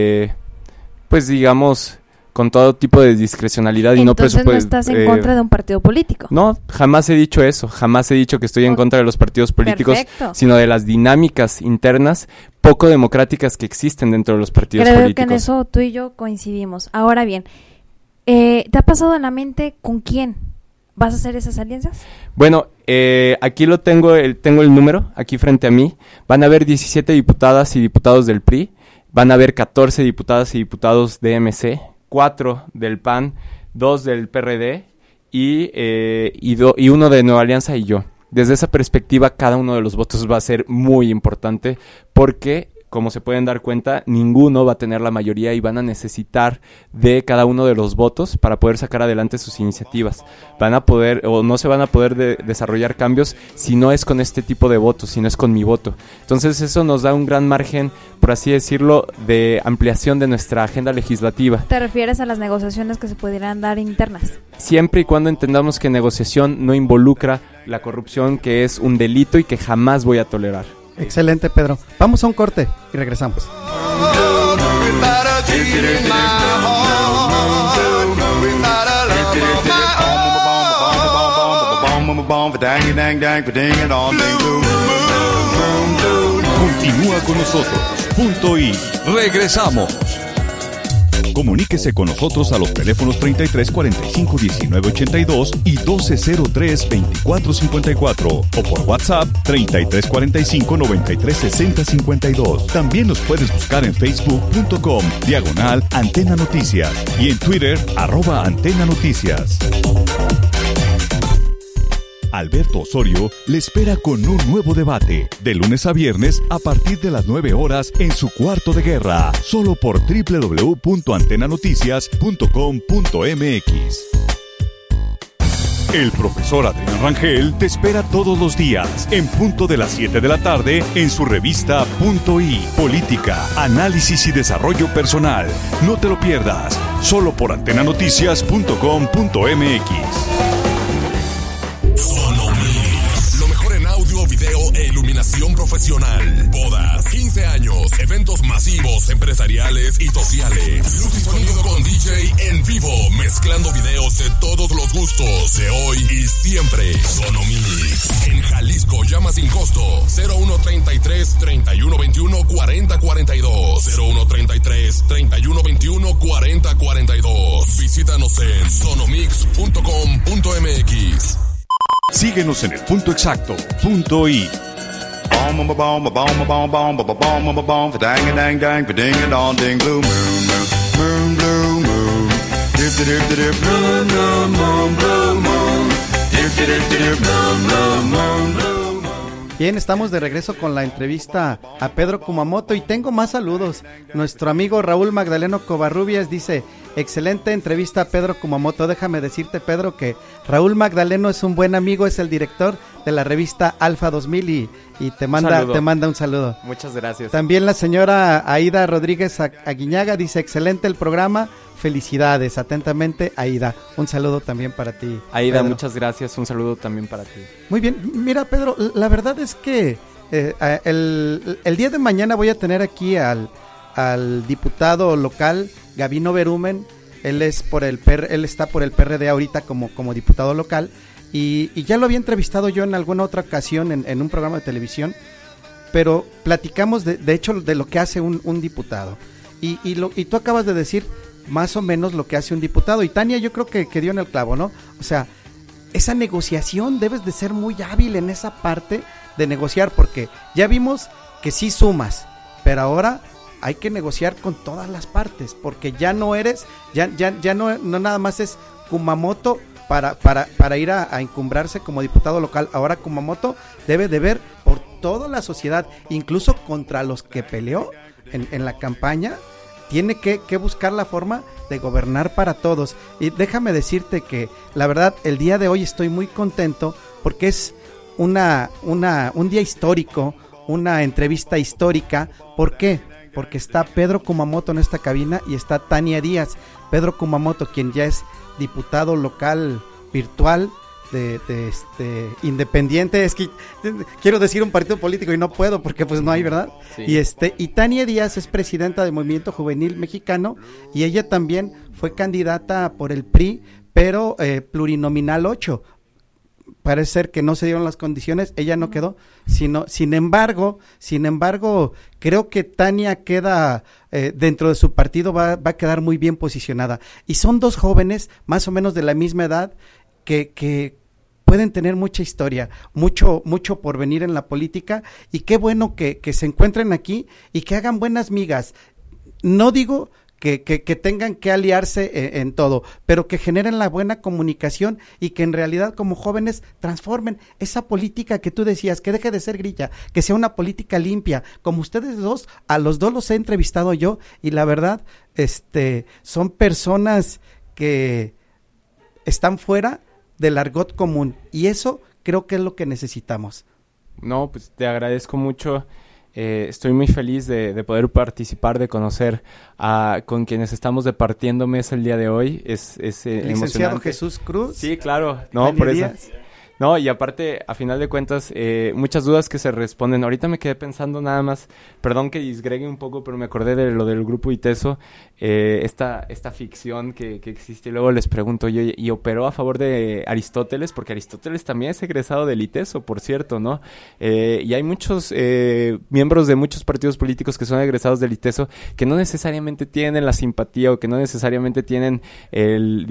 con todo tipo de discrecionalidad y no presupuesto. Entonces no estás en contra de un partido político. No, jamás he dicho eso, jamás he dicho que estoy en contra de los partidos políticos, perfecto, sino de las dinámicas internas poco democráticas que existen dentro de los partidos políticos. Creo que en eso tú y yo coincidimos. Ahora bien, ¿te ha pasado en la mente con quién vas a hacer esas alianzas? Bueno, aquí tengo el número, aquí frente a mí. Van a haber 17 diputadas y diputados del PRI, van a haber 14 diputadas y diputados de MC, 4 del PAN, 2 del PRD y uno de Nueva Alianza y yo. Desde esa perspectiva, cada uno de los votos va a ser muy importante porque, como se pueden dar cuenta, ninguno va a tener la mayoría y van a necesitar de cada uno de los votos para poder sacar adelante sus iniciativas. No se van a poder desarrollar cambios si no es con este tipo de votos, si no es con mi voto. Entonces eso nos da un gran margen, por así decirlo, de ampliación de nuestra agenda legislativa. ¿Te refieres a las negociaciones que se pudieran dar internas? Siempre y cuando entendamos que negociación no involucra la corrupción, que es un delito y que jamás voy a tolerar. Excelente, Pedro. Vamos a un corte y regresamos. Continúa con nosotros. Punto y regresamos. Comuníquese con nosotros a los teléfonos 33 45 19 82 y 1203 24 54 o por WhatsApp 33 45 93 60 52. También nos puedes buscar en facebook.com/Antena Noticias y en Twitter @Antena Noticias. Alberto Osorio le espera con un nuevo debate, de lunes a viernes a partir de las 9 horas en su cuarto de guerra, solo por www.antenanoticias.com.mx. El profesor Adrián Rangel te espera todos los días, en punto de las 7 de la tarde, en su revista Punto I, Política, Análisis y Desarrollo Personal. No te lo pierdas, solo por antenanoticias.com.mx. Lo mejor en audio, video e iluminación profesional. Bodas, 15 años, eventos masivos, empresariales y sociales. Luz y sonido con DJ en vivo, mezclando videos de todos los gustos, de hoy y siempre. Sonomix. En Jalisco, llama sin costo. 0133 3121 4042. 0133 3121 4042. Visítanos en sonomix.com.mx. Síguenos en el punto exacto, punto I. Bien, estamos de regreso con la entrevista a Pedro Kumamoto y tengo más saludos. Nuestro amigo Raúl Magdaleno Covarrubias dice: excelente entrevista a Pedro Kumamoto. Déjame decirte, Pedro, que Raúl Magdaleno es un buen amigo, es el director de la revista Alfa 2000 y te manda un saludo. Muchas gracias. También la señora Aida Rodríguez Aguiñaga dice: excelente el programa, felicidades. Atentamente, Aida. Un saludo también para ti, Aida, Pedro. muchas gracias. Un saludo también para ti. Muy bien. Mira, Pedro, la verdad es que el día de mañana voy a tener aquí al diputado local, Gabino Berumen. Él está por el PRD ahorita como diputado local. Y ya lo había entrevistado yo en alguna otra ocasión en un programa de televisión. Pero platicamos de hecho de lo que hace un diputado. Y tú acabas de decir más o menos lo que hace un diputado, y Tania yo creo que dio en el clavo, ¿no? O sea, esa negociación, debes de ser muy hábil en esa parte de negociar, porque ya vimos que sí sumas, pero ahora hay que negociar con todas las partes, porque ya no eres, ya no nada más es Kumamoto para ir a encumbrarse como diputado local. Ahora Kumamoto debe de ver por toda la sociedad, incluso contra los que peleó en la campaña. Tiene que buscar la forma de gobernar para todos. Y déjame decirte que la verdad el día de hoy estoy muy contento porque es un día histórico, una entrevista histórica. ¿Por qué? Porque está Pedro Kumamoto en esta cabina y está Tania Díaz. Pedro Kumamoto, quien ya es diputado local virtual de independiente, es que quiero decir un partido político y no puedo porque pues no hay, ¿verdad? Sí. Y Tania Díaz es presidenta del Movimiento Juvenil Mexicano y ella también fue candidata por el PRI, pero plurinominal 8. Parece ser que no se dieron las condiciones, ella no quedó, sin embargo, creo que Tania queda dentro de su partido, va a quedar muy bien posicionada. Y son dos jóvenes más o menos de la misma edad que pueden tener mucha historia, mucho por venir en la política, y qué bueno que se encuentren aquí y que hagan buenas migas. No digo que tengan que aliarse en todo, pero que generen la buena comunicación y que en realidad como jóvenes transformen esa política que tú decías, que deje de ser grilla, que sea una política limpia. Como ustedes dos, a los dos los he entrevistado yo y la verdad, son personas que están fuera del argot común, y eso creo que es lo que necesitamos. No, pues te agradezco mucho. Estoy muy feliz de poder participar, de conocer con quienes estamos departiendo mesa el día de hoy. Es licenciado emocionante. Jesús Cruz. Sí, claro. No, por eso. No, y aparte, a final de cuentas, muchas dudas que se responden. Ahorita me quedé pensando nada más, perdón que disgregue un poco, pero me acordé de lo del grupo ITESO, esta ficción que existe, y luego les pregunto, oye, ¿y operó a favor de Aristóteles? Porque Aristóteles también es egresado del ITESO, por cierto, ¿no? Y hay muchos miembros de muchos partidos políticos que son egresados del ITESO que no necesariamente tienen la simpatía o que no necesariamente tienen el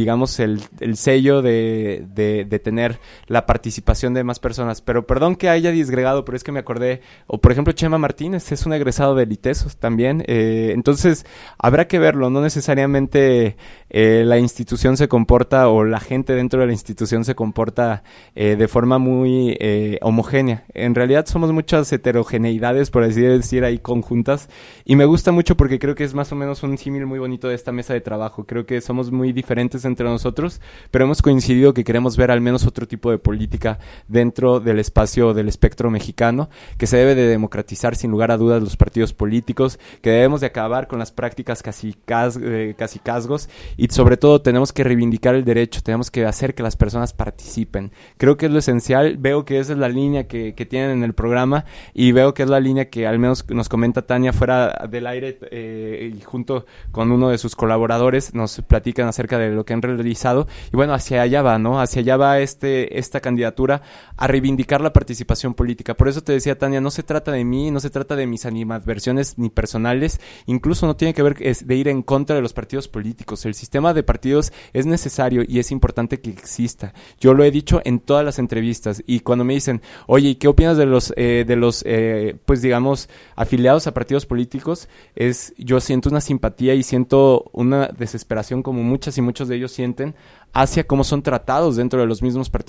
sello de tener la participación de más personas, pero perdón que haya disgregado, pero es que me acordé, o por ejemplo Chema Martínez es un egresado del ITESO también, entonces habrá que verlo, no necesariamente la institución se comporta o la gente dentro de la institución se comporta de forma muy homogénea, en realidad somos muchas heterogeneidades, por así decir, ahí conjuntas, y me gusta mucho porque creo que es más o menos un símil muy bonito de esta mesa de trabajo. Creo que somos muy diferentes entre nosotros, pero hemos coincidido que queremos ver al menos otro tipo de política dentro del espacio del espectro mexicano, que se debe de democratizar sin lugar a dudas los partidos políticos, que debemos de acabar con las prácticas cacicazgos y sobre todo tenemos que reivindicar el derecho, tenemos que hacer que las personas participen. Creo que es lo esencial, veo que esa es la línea que tienen en el programa y veo que es la línea que al menos nos comenta Tania fuera del aire y junto con uno de sus colaboradores nos platican acerca de lo que han realizado y bueno, hacia allá va, ¿no? Hacia allá va esta candidatura a reivindicar la participación política. Por eso te decía, Tania, no se trata de mí, no se trata de mis animadversiones ni personales, incluso no tiene que ver de ir en contra de los partidos políticos. El sistema de partidos es necesario y es importante que exista. Yo lo he dicho en todas las entrevistas y cuando me dicen, oye, ¿y qué opinas de los pues digamos, afiliados a partidos políticos? Yo siento una simpatía y siento una desesperación como muchas y muchos de ellos sienten hacia cómo son tratados dentro de los mismos partidos políticos.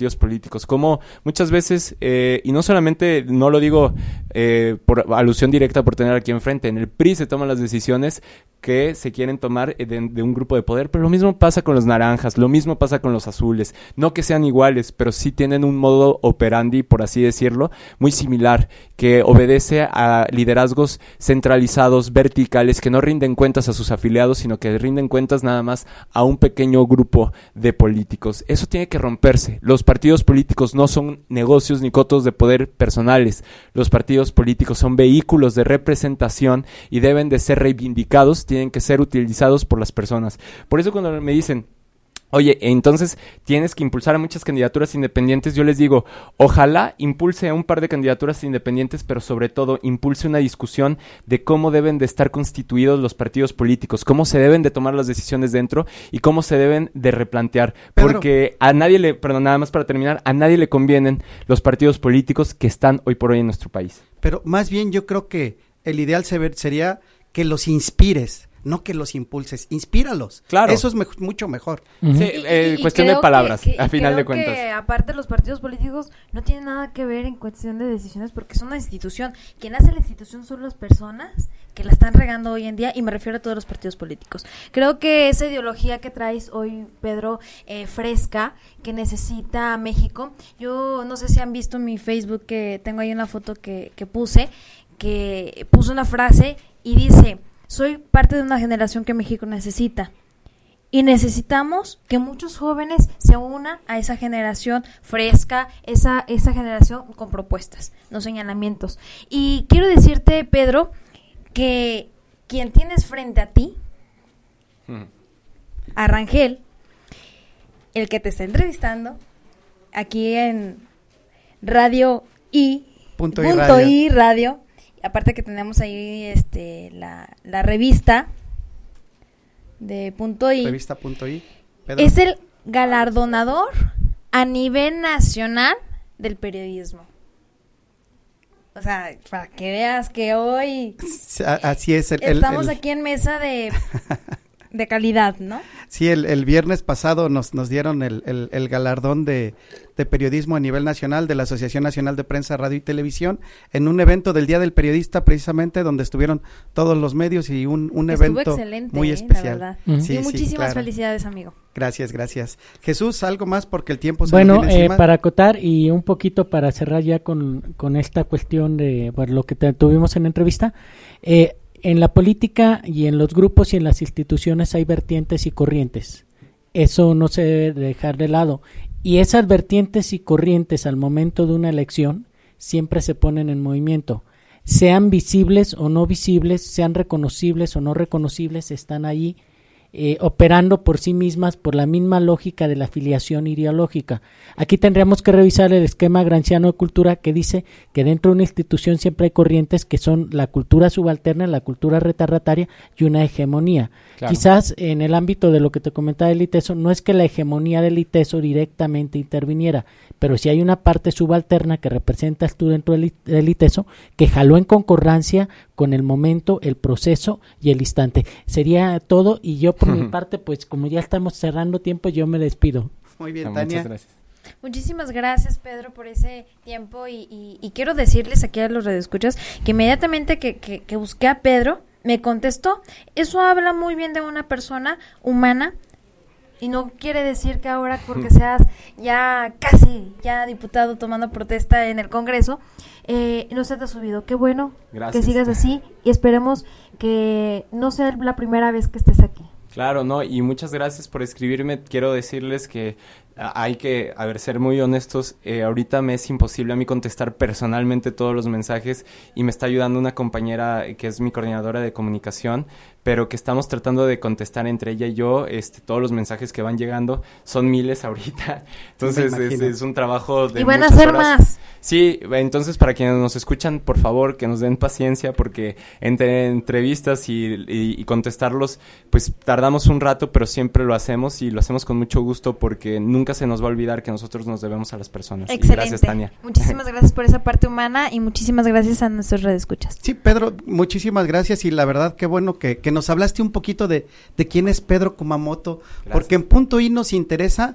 políticos. Como muchas veces, y no solamente, no lo digo por alusión directa por tener aquí enfrente, en el PRI se toman las decisiones que se quieren tomar de un grupo de poder, pero lo mismo pasa con los naranjas, lo mismo pasa con los azules, no que sean iguales, pero sí tienen un modo operandi, por así decirlo, muy similar, que obedece a liderazgos centralizados, verticales, que no rinden cuentas a sus afiliados, sino que rinden cuentas nada más a un pequeño grupo de políticos. Eso tiene que romperse. Los partidos políticos no son negocios ni cotos de poder personales. Los partidos políticos son vehículos de representación y deben de ser reivindicados, tienen que ser utilizados por las personas. Por eso cuando me dicen, oye, entonces tienes que impulsar a muchas candidaturas independientes, yo les digo, ojalá impulse a un par de candidaturas independientes, pero sobre todo impulse una discusión de cómo deben de estar constituidos los partidos políticos, cómo se deben de tomar las decisiones dentro y cómo se deben de replantear. Pedro. Porque a nadie le, perdón, nada más para terminar, a nadie le convienen los partidos políticos que están hoy por hoy en nuestro país. Pero más bien yo creo que el ideal sería que los inspires, no que los impulses, inspíralos. Claro. Eso es mucho mejor. Uh-huh. Sí, cuestión de palabras, a final de cuentas. Que aparte los partidos políticos no tienen nada que ver en cuestión de decisiones porque es una institución. Quien hace la institución son las personas que la están regando hoy en día y me refiero a todos los partidos políticos. Creo que esa ideología que traes hoy, Pedro, fresca, que necesita México. Yo no sé si han visto mi Facebook, que tengo ahí una foto que puse una frase y dice: soy parte de una generación que México necesita. Y necesitamos que muchos jóvenes se unan a esa generación fresca, esa generación con propuestas, no señalamientos. Y quiero decirte, Pedro, que quien tienes frente a ti, a Rangel, el que te está entrevistando, aquí en Radio I, Punto I Radio. Aparte que tenemos ahí la revista de Punto I. Revista Punto I. Pedro. Es el galardonador a nivel nacional del periodismo. O sea, para que veas que hoy así es. Estamos aquí en mesa de calidad, ¿no? Sí, el viernes pasado nos dieron el galardón de periodismo a nivel nacional de la Asociación Nacional de Prensa, Radio y Televisión, en un evento del Día del Periodista, precisamente, donde estuvieron todos los medios y un evento excelente, muy especial. La verdad. Sí, y muchísimas claro. Felicidades, amigo. Gracias. Jesús, ¿algo más? Porque el tiempo se bueno, nos viene encima. Para acotar y un poquito para cerrar ya con esta cuestión de lo que tuvimos en la entrevista, en la política y en los grupos y en las instituciones hay vertientes y corrientes. Eso no se debe dejar de lado. Y esas vertientes y corrientes al momento de una elección siempre se ponen en movimiento. Sean visibles o no visibles, sean reconocibles o no reconocibles, están allí operando por sí mismas por la misma lógica de la afiliación ideológica. Aquí tendríamos que revisar el esquema gramsciano de cultura, que dice que dentro de una institución siempre hay corrientes que son la cultura subalterna, la cultura retardataria y una hegemonía. Claro. Quizás en el ámbito de lo que te comentaba del ITESO, no es que la hegemonía del ITESO directamente interviniera, pero sí hay una parte subalterna que representas tú dentro del ITESO que jaló en concordancia con el momento, el proceso y el instante. Sería todo, y yo por mi parte, pues como ya estamos cerrando tiempo, yo me despido. Muy bien, Tania. Muchas gracias. Muchísimas gracias, Pedro, por ese tiempo y quiero decirles aquí a los radioescuchas que inmediatamente que busqué a Pedro, me contestó. Eso habla muy bien de una persona humana y no quiere decir que ahora porque seas ya casi diputado tomando protesta en el Congreso, no se te ha subido. Qué bueno. Gracias. Que sigas así y esperemos que no sea la primera vez que estés aquí. Claro, no, y muchas gracias por escribirme. Quiero decirles que hay que, ser muy honestos, ahorita me es imposible a mí contestar personalmente todos los mensajes y me está ayudando una compañera que es mi coordinadora de comunicación, pero que estamos tratando de contestar entre ella y yo, todos los mensajes que van llegando, son miles ahorita, entonces es un trabajo de y van muchas a ser horas. Más. Sí, entonces para quienes nos escuchan, por favor, que nos den paciencia, porque entre entrevistas y contestarlos, pues tardamos un rato, pero siempre lo hacemos y lo hacemos con mucho gusto porque nunca nunca se nos va a olvidar que nosotros nos debemos a las personas. Excelente. Y gracias, Tania. Muchísimas gracias por esa parte humana y muchísimas gracias a nuestros radioescuchas. Sí, Pedro, muchísimas gracias y la verdad qué bueno que nos hablaste un poquito de quién es Pedro Kumamoto, Gracias. porque en Punto I nos interesa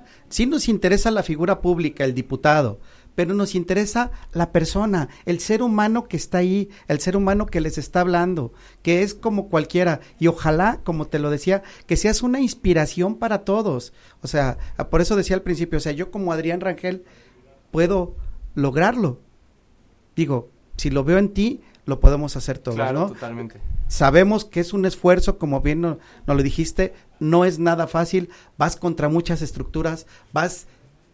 la figura pública, el diputado, pero nos interesa la persona, el ser humano que está ahí, el ser humano que les está hablando, que es como cualquiera, y ojalá, como te lo decía, que seas una inspiración para todos. O sea, por eso decía al principio, o sea, yo como Adrián Rangel puedo lograrlo. Digo, si lo veo en ti, lo podemos hacer todos, Claro, ¿no? totalmente. Sabemos que es un esfuerzo, como bien nos lo dijiste, no es nada fácil, vas contra muchas estructuras, vas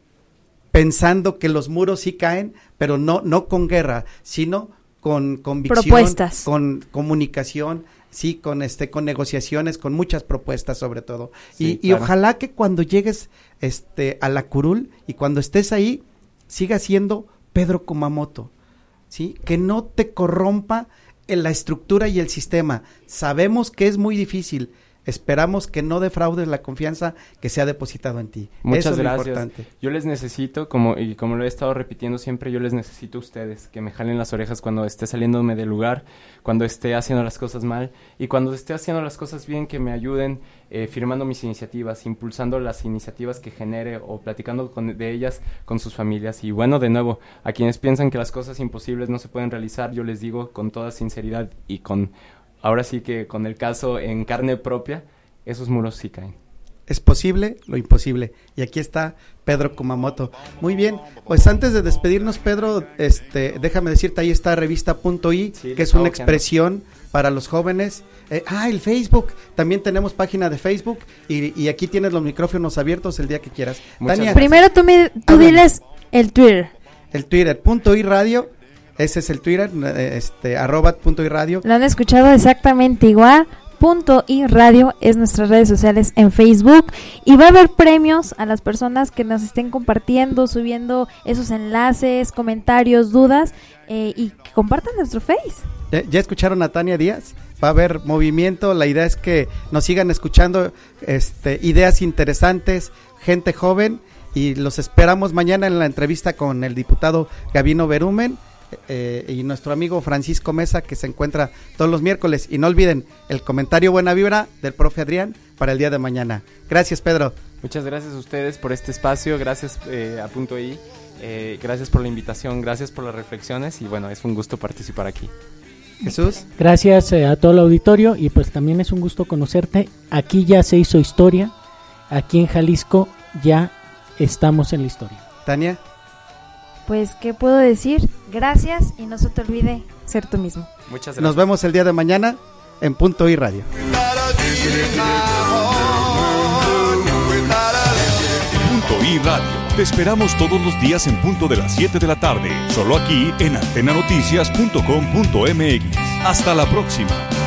pensando que los muros sí caen, pero no con guerra, sino con convicción, Propuestas. con comunicación, sí, con negociaciones, con muchas propuestas sobre todo. Sí, y claro. ojalá que cuando llegues a la curul y cuando estés ahí, siga siendo Pedro Kumamoto, ¿sí? Que no te corrompa en la estructura y el sistema. Sabemos que es muy difícil. Esperamos que no defraudes la confianza que se ha depositado en ti. Muchas Eso es gracias. lo importante. Yo les necesito, como lo he estado repitiendo siempre, yo les necesito a ustedes, que me jalen las orejas cuando esté saliéndome del lugar, cuando esté haciendo las cosas mal, y cuando esté haciendo las cosas bien, que me ayuden firmando mis iniciativas, impulsando las iniciativas que genere o platicando de ellas con sus familias. Y bueno, de nuevo, a quienes piensan que las cosas imposibles no se pueden realizar, yo les digo con toda sinceridad y ahora sí que con el caso en carne propia, esos muros sí caen. Es posible lo imposible. Y aquí está Pedro Kumamoto. Muy bien, pues antes de despedirnos, Pedro, déjame decirte, ahí está revista.i, Sí, que es una expresión para los jóvenes. El Facebook, también tenemos página de Facebook y aquí tienes los micrófonos abiertos el día que quieras. Muchas Tania, gracias. Primero tú diles el Twitter. el Twitter, .i radio, ese es el Twitter, @.i radio. Lo han escuchado exactamente igual. .i radio es nuestras redes sociales en Facebook y va a haber premios a las personas que nos estén compartiendo, subiendo esos enlaces, comentarios, dudas y que compartan nuestro Face. ¿Ya escucharon a Tania Díaz? Va a haber movimiento, la idea es que nos sigan escuchando ideas interesantes, gente joven, y los esperamos mañana en la entrevista con el diputado Gabino Berumen y nuestro amigo Francisco Mesa, que se encuentra todos los miércoles. Y no olviden el comentario buena vibra del profe Adrián para el día de mañana. Gracias, Pedro. Muchas gracias a ustedes por este espacio, gracias a Punto I, gracias por la invitación, gracias por las reflexiones y bueno, es un gusto participar aquí. Jesús. Gracias a todo el auditorio y pues también es un gusto conocerte. Aquí ya se hizo historia, aquí en Jalisco ya estamos en la historia. Tania. Pues, ¿qué puedo decir? Gracias y no se te olvide ser tú mismo. Muchas gracias. Nos vemos el día de mañana en Punto I Radio. Punto I Radio. Te esperamos todos los días en punto de las 7 de la tarde, solo aquí en antenanoticias.com.mx. Hasta la próxima.